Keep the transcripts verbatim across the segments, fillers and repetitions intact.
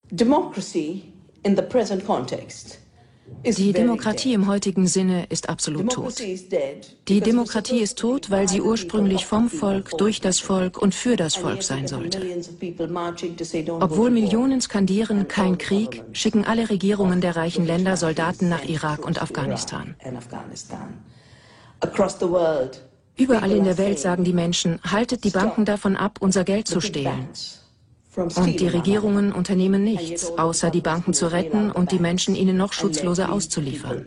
Democracy in the present context. Die Demokratie im heutigen Sinne ist absolut tot. Die Demokratie ist tot, weil sie ursprünglich vom Volk, durch das Volk und für das Volk sein sollte. Obwohl Millionen skandieren, kein Krieg, schicken alle Regierungen der reichen Länder Soldaten nach Irak und Afghanistan. Überall in der Welt sagen die Menschen, haltet die Banken davon ab, unser Geld zu stehlen. Und die Regierungen unternehmen nichts, außer die Banken zu retten und die Menschen ihnen noch schutzloser auszuliefern.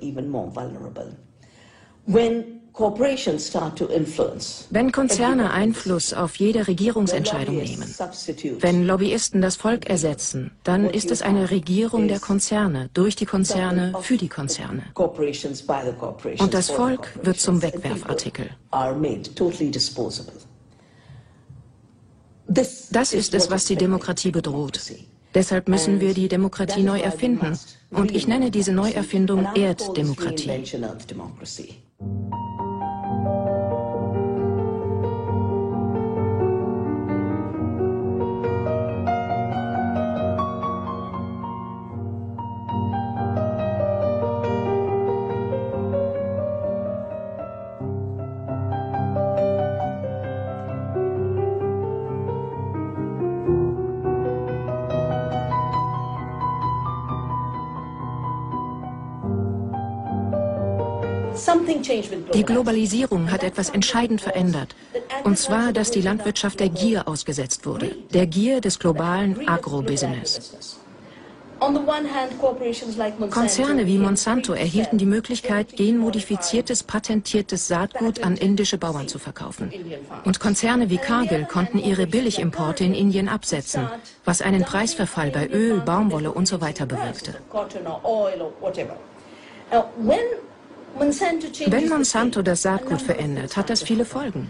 Wenn Konzerne Einfluss auf jede Regierungsentscheidung nehmen, wenn Lobbyisten das Volk ersetzen, dann ist es eine Regierung der Konzerne, durch die Konzerne, für die Konzerne. Und das Volk wird zum Wegwerfartikel. Das ist es, was die Demokratie bedroht. Deshalb müssen wir die Demokratie neu erfinden. Und ich nenne diese Neuerfindung Erddemokratie. Die Globalisierung hat etwas entscheidend verändert, und zwar, dass die Landwirtschaft der Gier ausgesetzt wurde, der Gier des globalen Agrobusiness. Konzerne wie Monsanto erhielten die Möglichkeit, genmodifiziertes, patentiertes Saatgut an indische Bauern zu verkaufen. Und Konzerne wie Cargill konnten ihre Billigimporte in Indien absetzen, was einen Preisverfall bei Öl, Baumwolle und so weiter bewirkte. Wenn Monsanto das Saatgut verändert, hat das viele Folgen.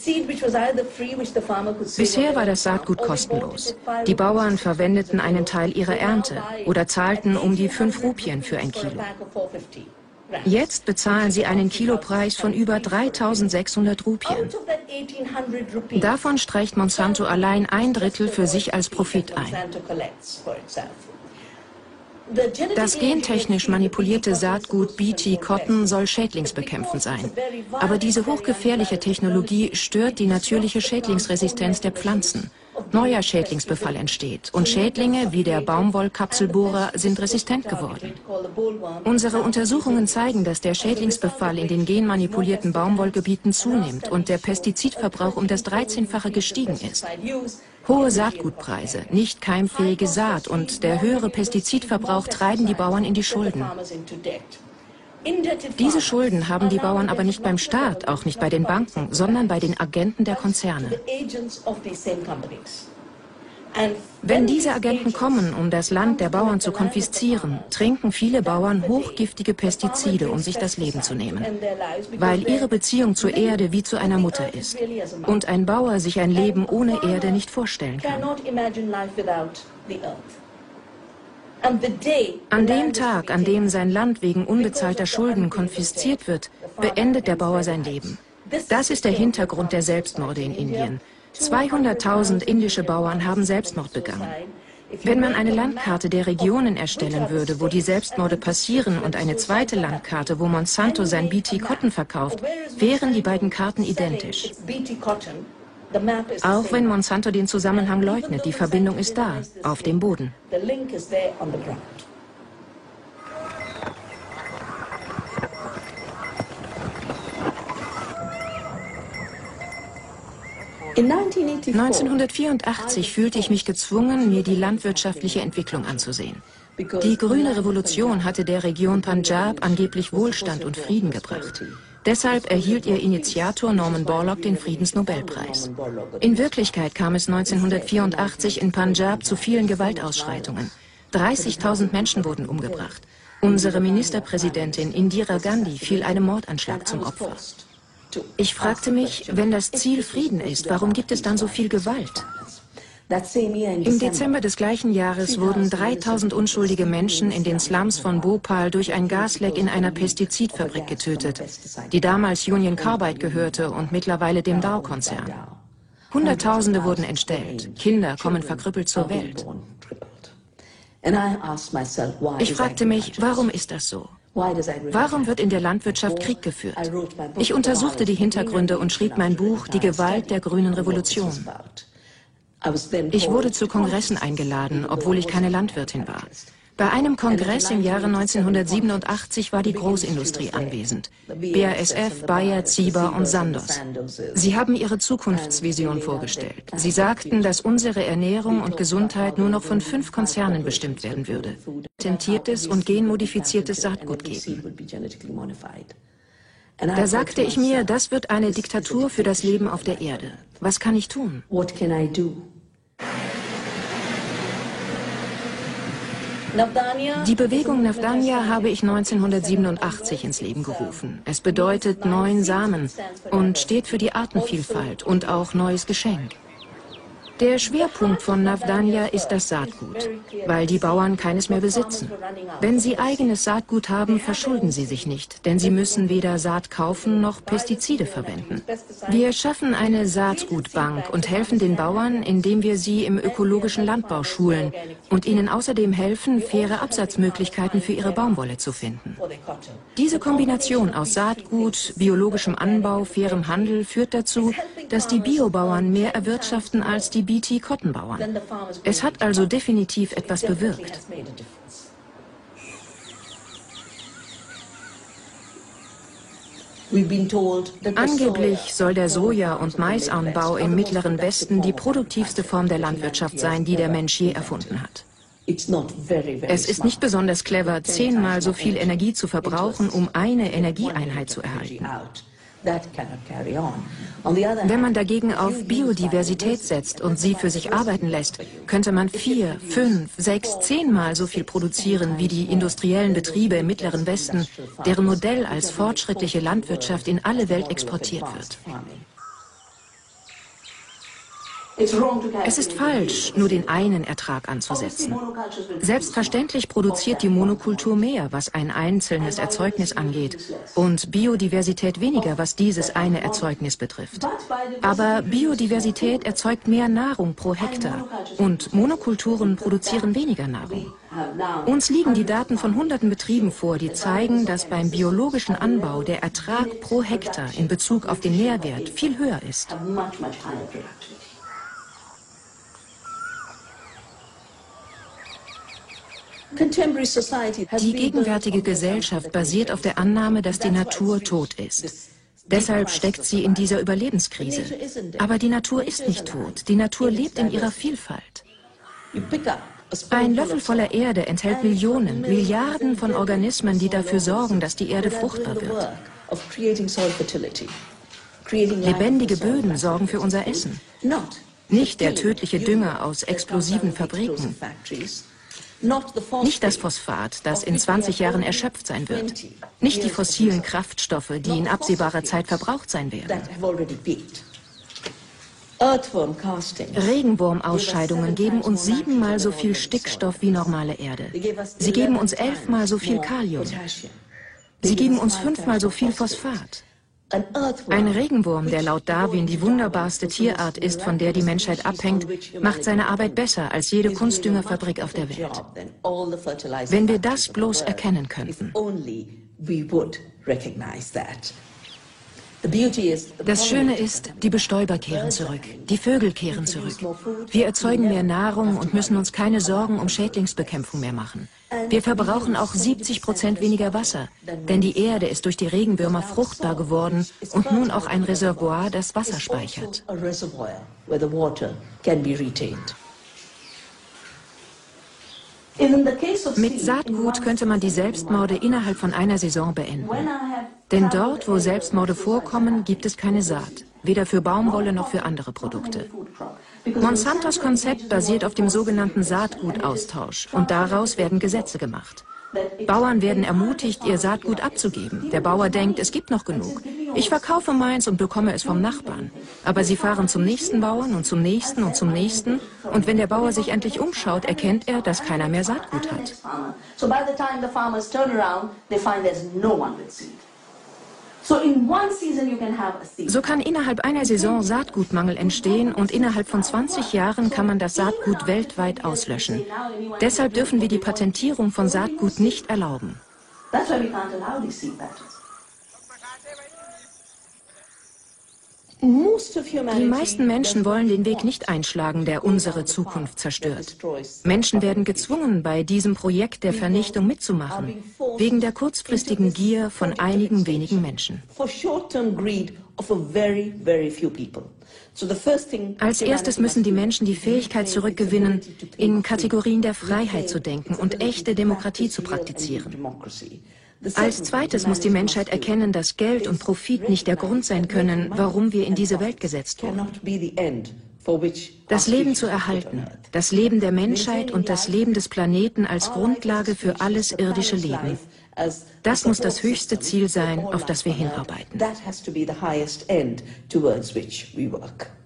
Bisher war das Saatgut kostenlos. Die Bauern verwendeten einen Teil ihrer Ernte oder zahlten um die fünf Rupien für ein Kilo. Jetzt bezahlen sie einen Kilopreis von über dreitausendsechshundert Rupien. Davon streicht Monsanto allein ein Drittel für sich als Profit ein. Das gentechnisch manipulierte Saatgut B T Cotton soll schädlingsbekämpfend sein. Aber diese hochgefährliche Technologie stört die natürliche Schädlingsresistenz der Pflanzen. Neuer Schädlingsbefall entsteht und Schädlinge wie der Baumwollkapselbohrer sind resistent geworden. Unsere Untersuchungen zeigen, dass der Schädlingsbefall in den genmanipulierten Baumwollgebieten zunimmt und der Pestizidverbrauch um das dreizehnfache gestiegen ist. Hohe Saatgutpreise, nicht keimfähige Saat und der höhere Pestizidverbrauch treiben die Bauern in die Schulden. Diese Schulden haben die Bauern aber nicht beim Staat, auch nicht bei den Banken, sondern bei den Agenten der Konzerne. Wenn diese Agenten kommen, um das Land der Bauern zu konfiszieren, trinken viele Bauern hochgiftige Pestizide, um sich das Leben zu nehmen, weil ihre Beziehung zur Erde wie zu einer Mutter ist und ein Bauer sich ein Leben ohne Erde nicht vorstellen kann. An dem Tag, an dem sein Land wegen unbezahlter Schulden konfisziert wird, beendet der Bauer sein Leben. Das ist der Hintergrund der Selbstmorde in Indien. zweihunderttausend indische Bauern haben Selbstmord begangen. Wenn man eine Landkarte der Regionen erstellen würde, wo die Selbstmorde passieren, und eine zweite Landkarte, wo Monsanto sein B T Cotton verkauft, wären die beiden Karten identisch. Auch wenn Monsanto den Zusammenhang leugnet, die Verbindung ist da, auf dem Boden. neunzehnhundertvierundachtzig fühlte ich mich gezwungen, mir die landwirtschaftliche Entwicklung anzusehen. Die grüne Revolution hatte der Region Punjab angeblich Wohlstand und Frieden gebracht. Deshalb erhielt ihr Initiator Norman Borlaug den Friedensnobelpreis. In Wirklichkeit kam es neunzehnhundertvierundachtzig in Punjab zu vielen Gewaltausschreitungen. dreißigtausend Menschen wurden umgebracht. Unsere Ministerpräsidentin Indira Gandhi fiel einem Mordanschlag zum Opfer. Ich fragte mich, wenn das Ziel Frieden ist, warum gibt es dann so viel Gewalt? Im Dezember des gleichen Jahres wurden dreitausend unschuldige Menschen in den Slums von Bhopal durch ein Gasleck in einer Pestizidfabrik getötet, die damals Union Carbide gehörte und mittlerweile dem Dow-Konzern. Hunderttausende wurden entstellt, Kinder kommen verkrüppelt zur Welt. Ich fragte mich, warum ist das so? Warum wird in der Landwirtschaft Krieg geführt? Ich untersuchte die Hintergründe und schrieb mein Buch Die Gewalt der grünen Revolution. Ich wurde zu Kongressen eingeladen, obwohl ich keine Landwirtin war. Bei einem Kongress im Jahre neunzehnhundertsiebenundachtzig war die Großindustrie anwesend. B A S F, Bayer, Ziba und Sandoz. Sie haben ihre Zukunftsvision vorgestellt. Sie sagten, dass unsere Ernährung und Gesundheit nur noch von fünf Konzernen bestimmt werden würde. Patentiertes und genmodifiziertes Saatgut geben. Da sagte ich mir, das wird eine Diktatur für das Leben auf der Erde. Was kann ich tun? Die Bewegung Navdanya habe ich neunzehnhundertsiebenundachtzig ins Leben gerufen. Es bedeutet neuen Samen und steht für die Artenvielfalt und auch neues Geschenk. Der Schwerpunkt von Navdanya ist das Saatgut, weil die Bauern keines mehr besitzen. Wenn sie eigenes Saatgut haben, verschulden sie sich nicht, denn sie müssen weder Saat kaufen noch Pestizide verwenden. Wir schaffen eine Saatgutbank und helfen den Bauern, indem wir sie im ökologischen Landbau schulen und ihnen außerdem helfen, faire Absatzmöglichkeiten für ihre Baumwolle zu finden. Diese Kombination aus Saatgut, biologischem Anbau, fairem Handel führt dazu, dass die Biobauern mehr erwirtschaften als die B T-Cotton-Bauern. Es hat also definitiv etwas bewirkt. Angeblich soll der Soja- und Maisanbau im Mittleren Westen die produktivste Form der Landwirtschaft sein, die der Mensch je erfunden hat. Es ist nicht besonders clever, zehnmal so viel Energie zu verbrauchen, um eine Energieeinheit zu erhalten. Wenn man dagegen auf Biodiversität setzt und sie für sich arbeiten lässt, könnte man vier, fünf, sechs, zehnmal so viel produzieren wie die industriellen Betriebe im Mittleren Westen, deren Modell als fortschrittliche Landwirtschaft in alle Welt exportiert wird. Es ist falsch, nur den einen Ertrag anzusetzen. Selbstverständlich produziert die Monokultur mehr, was ein einzelnes Erzeugnis angeht, und Biodiversität weniger, was dieses eine Erzeugnis betrifft. Aber Biodiversität erzeugt mehr Nahrung pro Hektar und Monokulturen produzieren weniger Nahrung. Uns liegen die Daten von hunderten Betrieben vor, die zeigen, dass beim biologischen Anbau der Ertrag pro Hektar in Bezug auf den Nährwert viel höher ist. Die gegenwärtige Gesellschaft basiert auf der Annahme, dass die Natur tot ist. Deshalb steckt sie in dieser Überlebenskrise. Aber die Natur ist nicht tot. Die Natur lebt in ihrer Vielfalt. Ein Löffel voller Erde enthält Millionen, Milliarden von Organismen, die dafür sorgen, dass die Erde fruchtbar wird. Lebendige Böden sorgen für unser Essen. Nicht der tödliche Dünger aus explosiven Fabriken. Nicht das Phosphat, das in zwanzig Jahren erschöpft sein wird. Nicht die fossilen Kraftstoffe, die in absehbarer Zeit verbraucht sein werden. Regenwurmausscheidungen geben uns siebenmal so viel Stickstoff wie normale Erde. Sie geben uns elfmal so viel Kalium. Sie geben uns fünfmal so viel Phosphat. Ein Regenwurm, der laut Darwin die wunderbarste Tierart ist, von der die Menschheit abhängt, macht seine Arbeit besser als jede Kunstdüngerfabrik auf der Welt. Wenn wir das bloß erkennen könnten. Das Schöne ist, die Bestäuber kehren zurück, die Vögel kehren zurück. Wir erzeugen mehr Nahrung und müssen uns keine Sorgen um Schädlingsbekämpfung mehr machen. Wir verbrauchen auch siebzig Prozent weniger Wasser, denn die Erde ist durch die Regenwürmer fruchtbar geworden und nun auch ein Reservoir, das Wasser speichert. Mit Saatgut könnte man die Selbstmorde innerhalb von einer Saison beenden. Denn dort, wo Selbstmorde vorkommen, gibt es keine Saat, weder für Baumwolle noch für andere Produkte. Monsantos Konzept basiert auf dem sogenannten Saatgutaustausch und daraus werden Gesetze gemacht. Bauern werden ermutigt, ihr Saatgut abzugeben. Der Bauer denkt, es gibt noch genug. Ich verkaufe meins und bekomme es vom Nachbarn. Aber sie fahren zum nächsten Bauern und zum nächsten und zum nächsten. Und wenn der Bauer sich endlich umschaut, erkennt er, dass keiner mehr Saatgut hat. So kann innerhalb einer Saison Saatgutmangel entstehen und innerhalb von zwanzig Jahren kann man das Saatgut weltweit auslöschen. Deshalb dürfen wir die Patentierung von Saatgut nicht erlauben. Die meisten Menschen wollen den Weg nicht einschlagen, der unsere Zukunft zerstört. Menschen werden gezwungen, bei diesem Projekt der Vernichtung mitzumachen, wegen der kurzfristigen Gier von einigen wenigen Menschen. Als erstes müssen die Menschen die Fähigkeit zurückgewinnen, in Kategorien der Freiheit zu denken und echte Demokratie zu praktizieren. Als zweites muss die Menschheit erkennen, dass Geld und Profit nicht der Grund sein können, warum wir in diese Welt gesetzt wurden. Das Leben zu erhalten, das Leben der Menschheit und das Leben des Planeten als Grundlage für alles irdische Leben. Das muss das höchste Ziel sein, auf das wir hinarbeiten.